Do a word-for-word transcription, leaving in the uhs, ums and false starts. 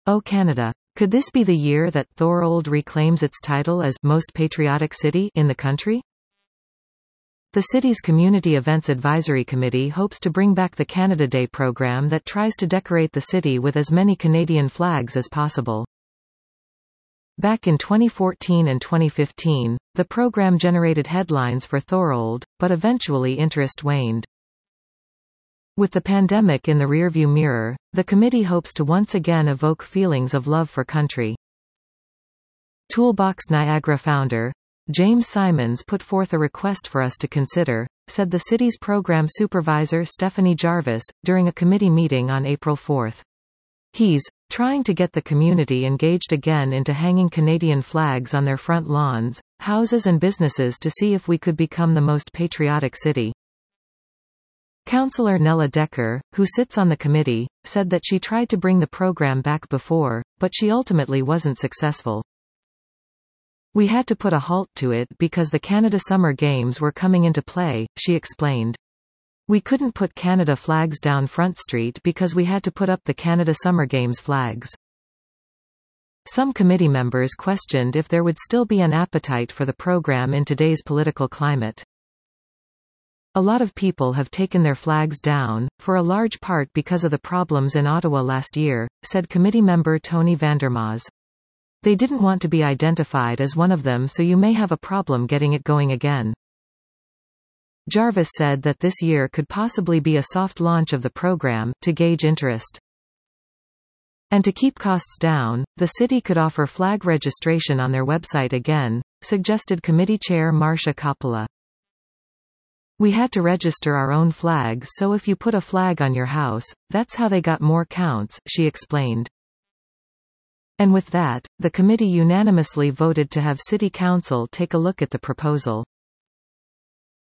Oh Canada. Could this be the year that Thorold reclaims its title as most patriotic city in the country? The city's Community Events Advisory Committee hopes to bring back the Canada Day program that tries to decorate the city with as many Canadian flags as possible. Back in twenty fourteen and twenty fifteen, the program generated headlines for Thorold, but eventually interest waned. With the pandemic in the rearview mirror, the committee hopes to once again evoke feelings of love for country. Toolbox Niagara founder James Simons put forth a request for us to consider, said the city's program supervisor Stephanie Jarvis, during a committee meeting on April fourth. He's trying to get the community engaged again into hanging Canadian flags on their front lawns, houses and businesses to see if we could become the most patriotic city. Councillor Nella Decker, who sits on the committee, said that she tried to bring the program back before, but she ultimately wasn't successful. We had to put a halt to it because the Canada Summer Games were coming into play, she explained. We couldn't put Canada flags down Front Street because we had to put up the Canada Summer Games flags. Some committee members questioned if there would still be an appetite for the program in today's political climate. A lot of people have taken their flags down, for a large part because of the problems in Ottawa last year, said committee member Tony Vandermaas. They didn't want to be identified as one of them, so you may have a problem getting it going again. Jarvis said that this year could possibly be a soft launch of the program, to gauge interest. And to keep costs down, the city could offer flag registration on their website again, suggested committee chair Marcia Coppola. We had to register our own flags, so if you put a flag on your house, that's how they got more counts, she explained. And with that, the committee unanimously voted to have City Council take a look at the proposal.